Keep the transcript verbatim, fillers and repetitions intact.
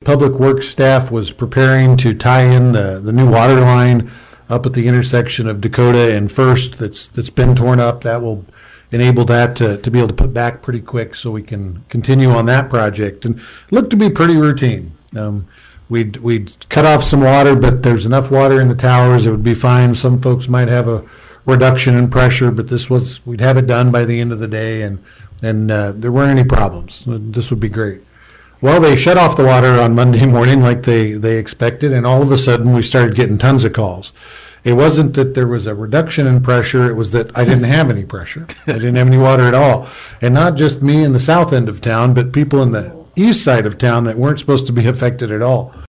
Public Works staff was preparing to tie in the, the new water line up at the intersection of Dakota and First that's that's been torn up. That will enable that to, to be able to put back pretty quick so we can continue on that project. And it looked to be pretty routine. Um, we'd, we'd cut off some water, but there's enough water in the towers, it would be fine. Some folks might have a reduction in pressure, but this was, we'd have it done by the end of the day, and, and uh, there weren't any problems. This would be great. Well, they shut off the water on Monday morning like they, they expected, and all of a sudden we started getting tons of calls. It wasn't that there was a reduction in pressure, it was that I didn't have any pressure. I didn't have any water at all. And not just me in the south end of town, but people in the east side of town that weren't supposed to be affected at all.